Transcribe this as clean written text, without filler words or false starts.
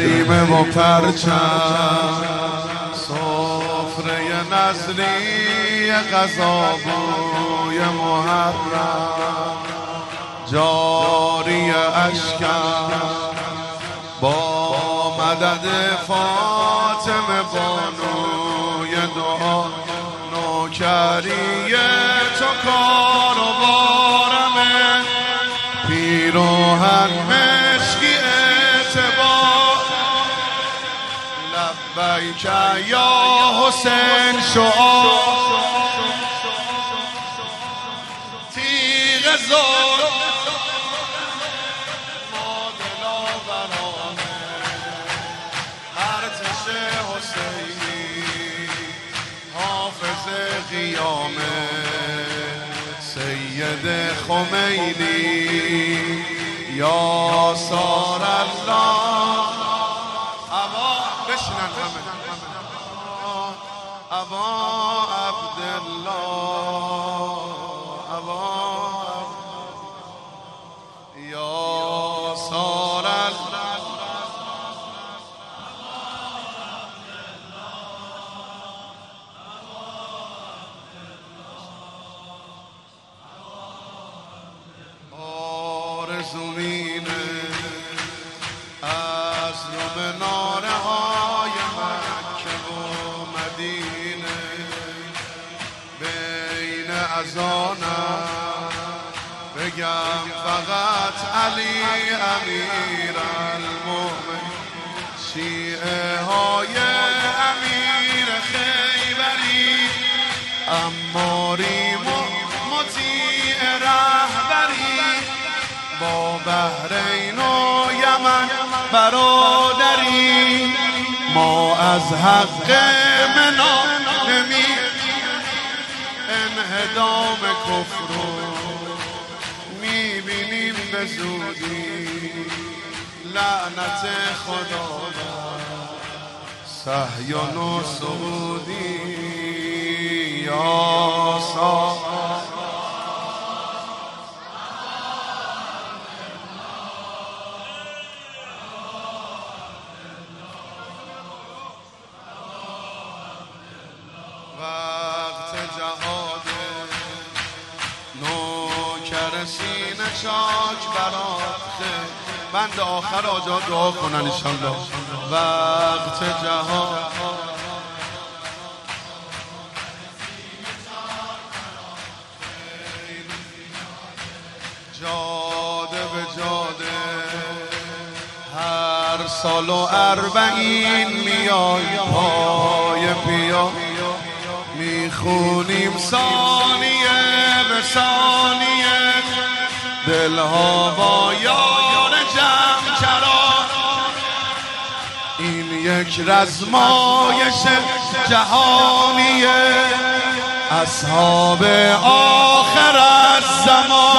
خیمه و پرچم، سفره نظری غذا بوی محرم، جاری اشکم با مدد فاطمه بانوی دعا، نوکری تو کار و بارمه، پیراهن مشکی اعتبار، لبیک یا حسین شعار، تیغ زور ما دلاورانه، ارتش حسینی حافظ قیامه، سید خمینی یا سار الله، ابا بشنن همه ابا عبدالله، ابا یا سار الله، آرزومینه از رو مناره های مکه و مدینه، بین اذانم بگم فقط علی امیر المؤمن، شیعه های امیر خیبری، اماری مطیع رهبری، با بحرین و یمن برادری، ما از حق منا نمی انهدام کفر رو میبینیم به زودی، لعنت خدا صهیون و سعودی یا وقت جهاد نوکر سینه چاک برات، بند آخر آجا دعا کنن انشالله. وقت جهاد جاده به جاده هر سال و 40 میای پای پیا، میخونیم ثانیه به ثانیه، دلها با یار جمع کرا، این یک رزمایش جهانیه، اصحاب آخر الزمان.